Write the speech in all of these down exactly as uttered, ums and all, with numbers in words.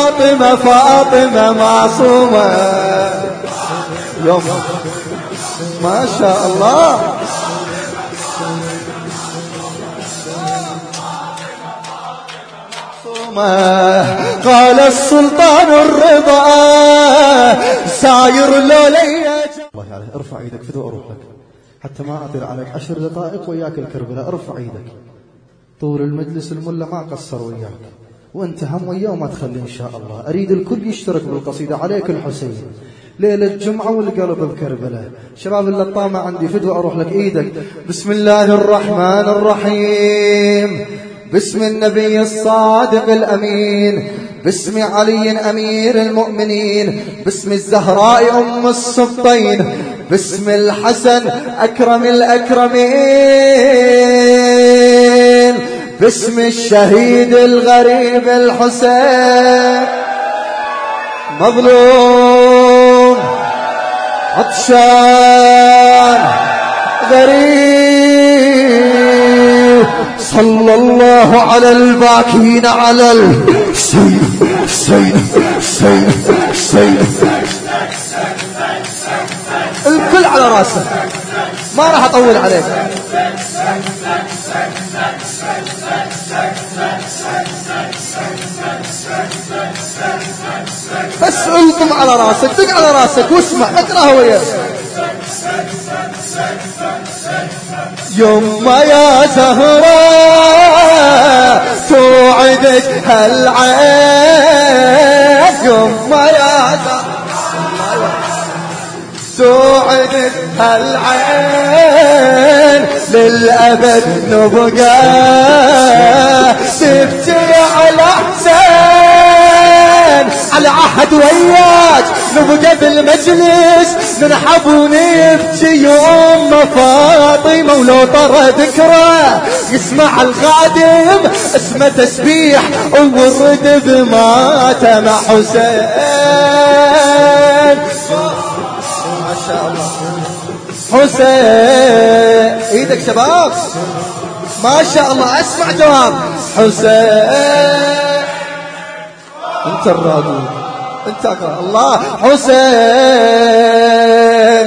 فاطمة فاطمة معصومة. يوم ما شاء الله. قال السلطان الرضا ساير لولية. الله عليه ارفع ايدك فدوى اروح لك حتى ما اطير عليك عشر دقائق وياك الكربلاء. ارفع ايدك. طول المجلس الملا ما قصر وياك وانت هم وياه وما تخلي ان شاء الله. اريد الكل يشترك بالقصيدة. عليك الحسين ليلة الجمعة والقلب بكربلاء. شباب اللطامة عندي فدوى اروح لك ايدك. بسم الله الرحمن الرحيم. باسم النبي الصادق الأمين. باسم علي أمير المؤمنين. باسم الزهراء أم السبطين. باسم الحسن أكرم الأكرمين. باسم الشهيد الغريب الحسين. مظلوم عطشان غريب. صلى الله على الباكين على الحسين حسين حسين حسين. الكل على راسه ما راح اطول عليك. بس القم على راسك دق على راسك واسمع اقراها وياك. يما يا زهراء توعدك هالعين. يما يا زهراء توعدك هالعين للأبد نبقى تبكي على حسين. على عهد وياك نبقى بالمجلس ننحب ونبكي يوم فاطمة. ولو طرى ذكرى يسمع الخادم اسمه تسبيح والورد بماته مع حسين. ما شاء الله حسين. ايدك شباب ما شاء الله. اسمع جواب حسين. انت الراضي انت اقرا. الله حسين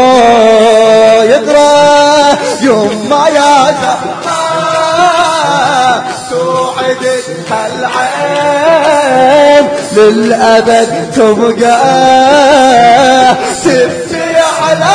ويقرا يما يا زهراء توعدك هالعين للأبد تبقى تبكي على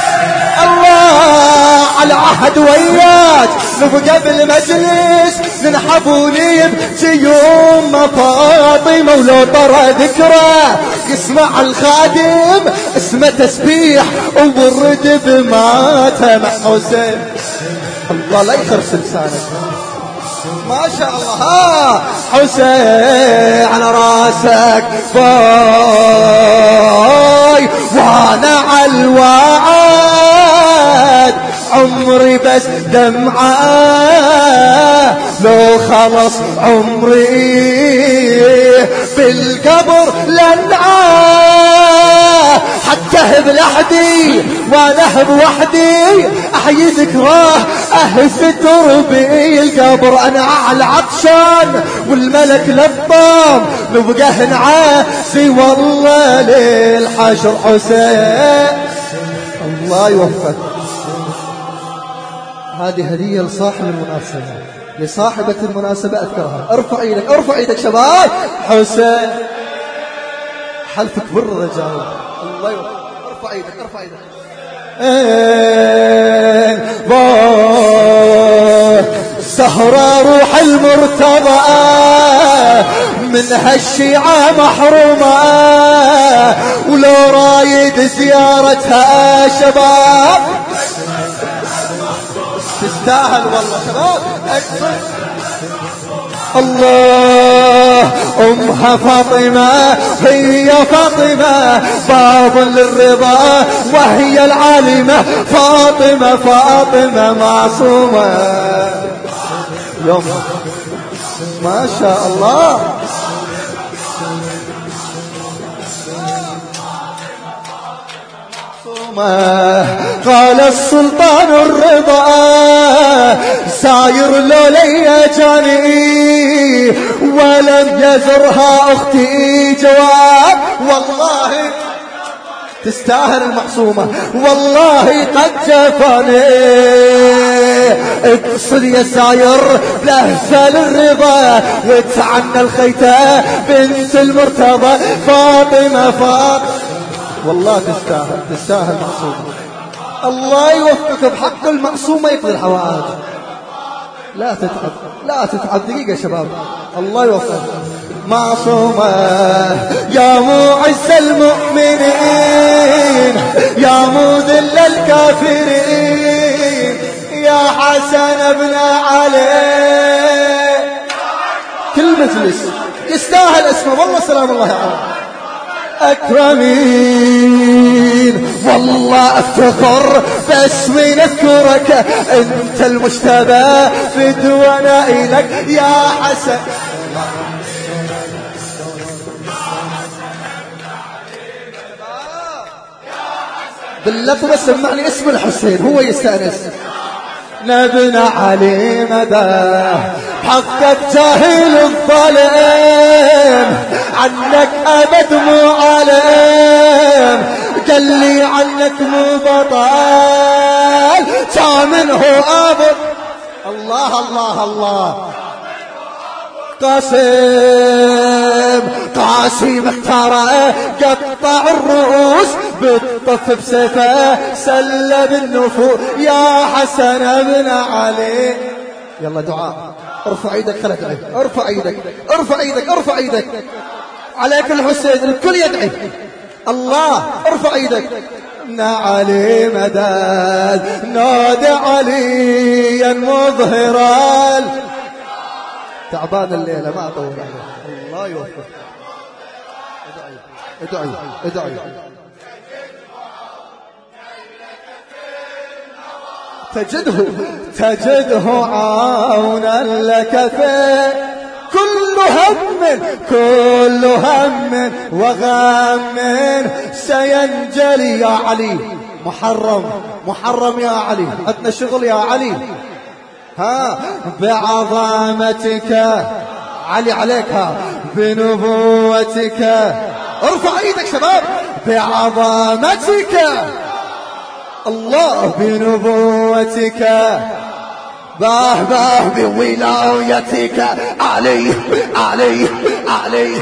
الله. على عهد وياك نبقى بالمجلس ننحب ونبكي يوم فاطمة. ولو طرى ذكرى يسمع الخادم اسمه تسبيح وورد بماته مع حسين. الله لا يخرس لسانك ما شاء الله. ها حسين على راسك باي وانا على الوعد عمري بس دمعة. لو خلص عمري بالقبر لنعاه. حتى هب لحدي وانا هب وحدي احيي ذكراه اهز تربي القبر. انا على عطشان والملك لطام نبقى نعاسي والله للحشر حسين. الله يوفقك. هذه هدية لصاحب المناسبة لصاحبة المناسبة أذكرها. ارفع ايدك ارفع ايدك شباب. حسين حلفك بر رجال. الله يوفقك. ارفع ايدك ارفع ايدك. سهرة روح المرتضى من هالشيعة محرومة. ولو رايد زيارتها شباب تستاهل والله شباب. الله أمها فاطمة هي فاطمة باب للرضا وهي العالمة. فاطمة فاطمة معصومة. يوم ما شاء الله. معصومة قال السلطان الرضا ساير لولي جاني ولم يزرها أختي جواب والله تستاهل المعصومة والله قد جفاني اقصد يا ساير لهفل الرضا وتعنى الخيتة بنت المرتضى فاطمة فاطمة والله تستاهل تستاهل معصومة الله يوفقك بحق المعصومة يقضي الحوائج لا تتعب لا تتعب دقيقة يا شباب الله يوفقك معصومة يا معز المؤمنين يا مذل الكافرين يا حسن بن علي كل مجلس يستاهل اسمه والله سلام الله عليه أكرمين والله أفتخر باسمي نذكرك أنت المجتبى فدونا إليك يا حسن باللفظة سمعني اسم الحسين هو يستأنس نبنا علي مدى حقك جاهل الظالم عنك أبد مو عالم قال لي عنك مو بطال تامنه أبد الله الله الله قاسم قاسم اختاره قطع الرؤوس بالطف بسيفه سلب النفوس يا حسن بن علي يلا دعاء ارفع ايدك خلك ادعي ارفع ايدك ارفع ايدك ارفع ايدك عليك الحسين الكل يدعي الله ارفع ايدك علي مدد نادى عليا مظهرا تعبان الليلة ما أطول عليه الله يوفقك ادعي ادعي ادعي تجده تجده عونا لك في كل هم كل هم وغم سينجلي يا علي محرم محرم يا علي عندنا شغل يا علي ها بعظمتك علي عليك ها بنبوتك ارفع ايدك شباب بعظمتك الله بنبوتك باه باه بولايتك علي علي علي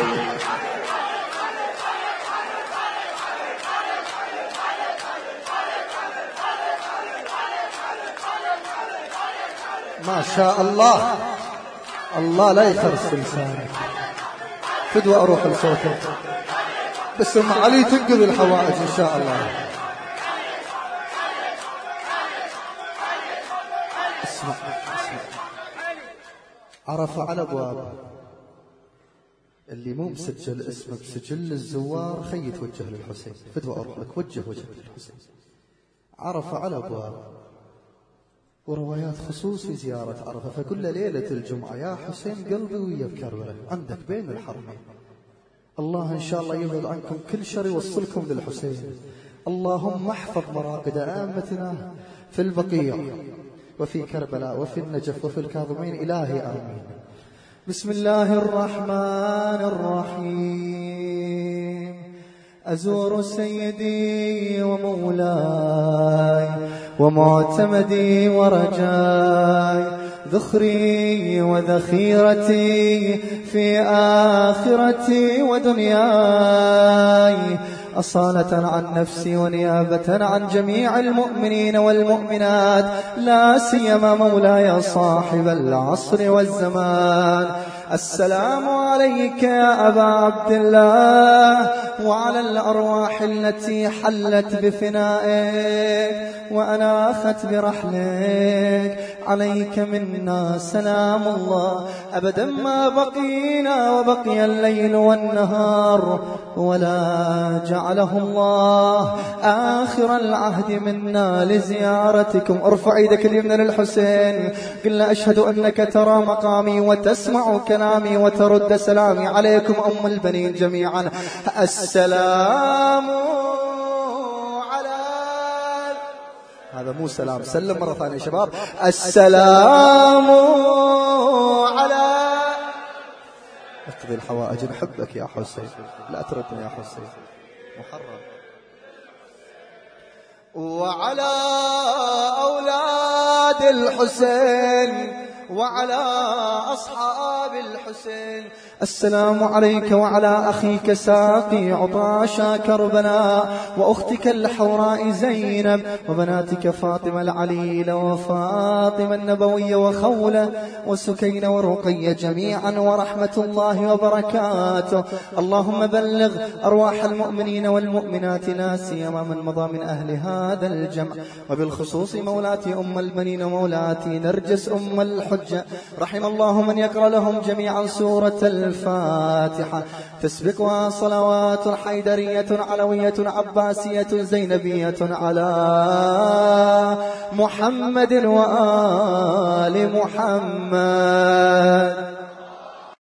ما شاء الله الله لا يخرس لسانك فدوى اروح لصوتك بس ام علي تنقذ الحوائج ان شاء الله اسمع اسمع عرف على ابواب اللي مو مسجل اسمك بسجل الزوار خي توجه للحسين فدوى اروح لك وجه وجهك للحسين عرف على ابواب وروايات خصوص في زيارة عرفة فكل ليلة الجمعة يا حسين قلبي ويا بكربلاء عندك بين الحرمين الله إن شاء الله يبعد عنكم كل شر يوصلكم للحسين اللهم احفظ مراقد آمتنا في البقيع وفي كربلاء وفي النجف وفي الكاظمين إلهي آمين بسم الله الرحمن الرحيم أزور سيدي ومولاي ومعتمدي ورجاي ذخري وذخيرتي في آخرتي ودنياي أصالة عن نفسي ونيابة عن جميع المؤمنين والمؤمنات لا سيما مولاي صاحب العصر والزمان السلام عليك يا أبا عبد الله وعلى الأرواح التي حلت بفنائك وأناخت برحلك عليك منا سلام الله أبدا ما بقينا وبقي الليل والنهار ولا جعله الله آخر العهد منا لزيارتكم ارفع يدك اليمنى للحسين قلنا أشهد أنك ترى مقامي وتسمع كلامي وترد سلامي عليكم أم البنين جميعا السلام على هذا مو سلام. سلم مرة ثانية شباب. السلام على اقضي الحوائج. نحبك يا حسين، لا تردنا يا حسين. محرم. وعلى أولاد الحسين وعلى أصحاب الحسين. السلام عليك وعلى أخيك ساقي عطاشا كربلاء، وأختك الحوراء زينب، وبناتك فاطمة العليلة وفاطمة النبوية وخولة وسكينة ورقية جميعا، ورحمة الله وبركاته. اللهم بلغ أرواح المؤمنين والمؤمنات لا سيما من مضى من أهل هذا الجمع، وبالخصوص مولاتي أم البنين ومولاتي نرجس أم الحجة. رحم الله من يقرأ لهم جميعا سورة الفاتحة، تسبقها صلوات حيدرية علوية عباسية زينبية على محمد وآل محمد.